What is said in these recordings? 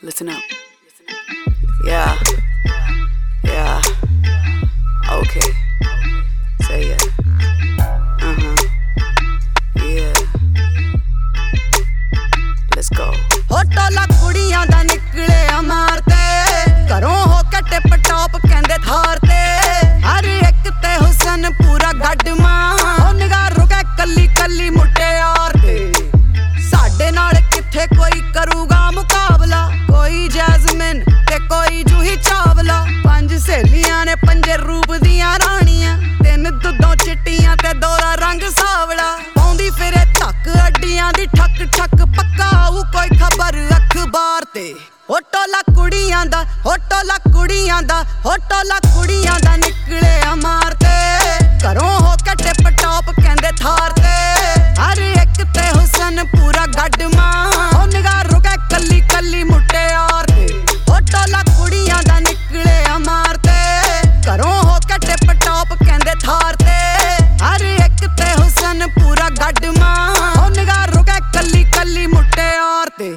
Listen up. Yeah. Okay. Say it. Yeah. Let's go. होटला कुड़ियां दा निकले अमारते घरों हो के टिप टॉप कहंदे थार ते हर एक ते हुसन पूरा गड्डमा ओ निगाह रुके कली कली मुट्टे यार ते साडे नाल किथे कोई करूगा मुकाबला कोई जैस्मिन ते कोई जूही चावला पंज सहेलियां ने पंजे रूप दियां रानियां तीन दुद्धों चिट्टियां ते दो दा रंग सावला पौंदी फिरे धक अड्डियां दी ठक ठक पक्का आऊ कोई खबर अखबार ते होटला कुड़ियां दा निकले अमारते घरों हो के टिप टॉप कहंदे थार ते हर एक ते हुसन पूरा गड्डमा ओ निगाह रुके कली कली मुट्टे यार ते होटला कुड़ियां दा निकले अमारते घरों हो के टिप टॉप कहंदे थार ते हर एक ते हुसन पूरा गड्डमा ओ निगाह रुके कली कली मुट्टे यार ते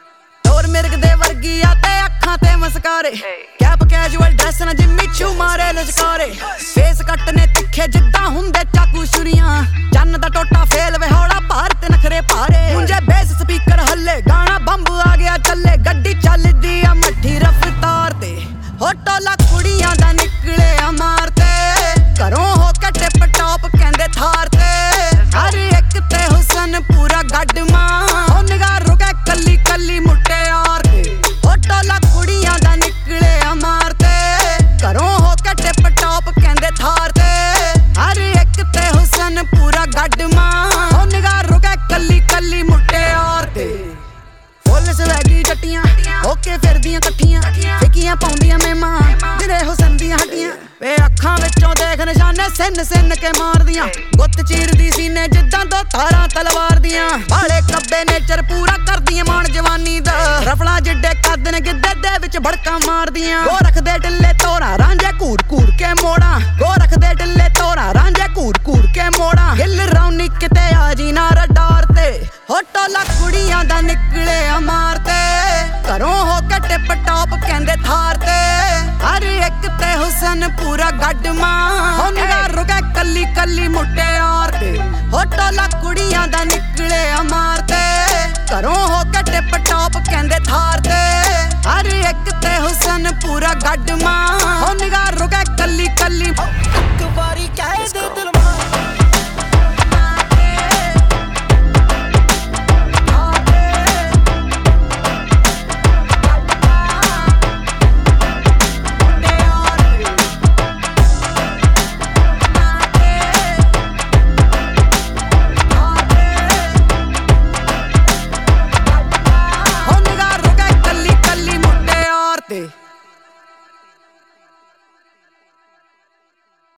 और मिर्ग दे वर्गी आते अखां ते मस्कारे कैप कैजुअल ड्रेस ना जिम्मी चू मारे लचकारे फेस कट ने तिखे जिद्दां हुंदे चाकू छुरियां चन्न दा टोटा फेल विहौड़ा भार ते नखरे भारे मुंजे बेस स्पीकर हल्ले गाना बंब आ गया चले गड्डी चलदी आ मट्ठी रफ्तार ते होटला कुड़ियां दा निकले अमारते घरों हो के टिप टॉप कहंदे थार ते हर एक ते हुसन पूरा गड्डमा ओ निगाह रुके कली कली मुट्टे यार ते होटला कुड़ियां दा निकले अमारते घरों हो के टिप टॉप कहंदे थार ते हर एक ते हुसन पूरा गड्डमा ओ निगाह रुके कली कली मुट्टे यार ते फुल स्वैगी जट्टियां होके फिरदियां कट्ठियां फिकियां पाउंदियां मेमा जिरे हुसन दियां हड्डियां वे अखां विचों देख निशाने सिन सिन के मारदियां गुत्त चीरदी सीने जिद्दां दो तारां तलवार दियां बाले कब्बे नेचर पूरा करदियां मान जवानी दा रफला जिड्डे कद ने गिद्दे दे विच भड़का मारदियां गो रखदे टिल्ले तोरा रांझे कूड़ कूड़ के मोड़ा गो रखदे टिल्ले तोरा रांझे कूड़ कूड़ के मोड़ा हिल रौनी किते आजी ना रडार ते होटला कुड़ियां दा निकले अमारते घरों हो के टिप टॉप कहंदे थार ते हर एक ते हुसन पूरा गड्डमा ओ निगाह रुके कली कली मुट्टे यार ते होटला कुड़ियां दा निकले अमारते घरों हो के टिप टॉप कहंदे थार ते हर एक ते हुसन पूरा गड्डमा ओ निगाह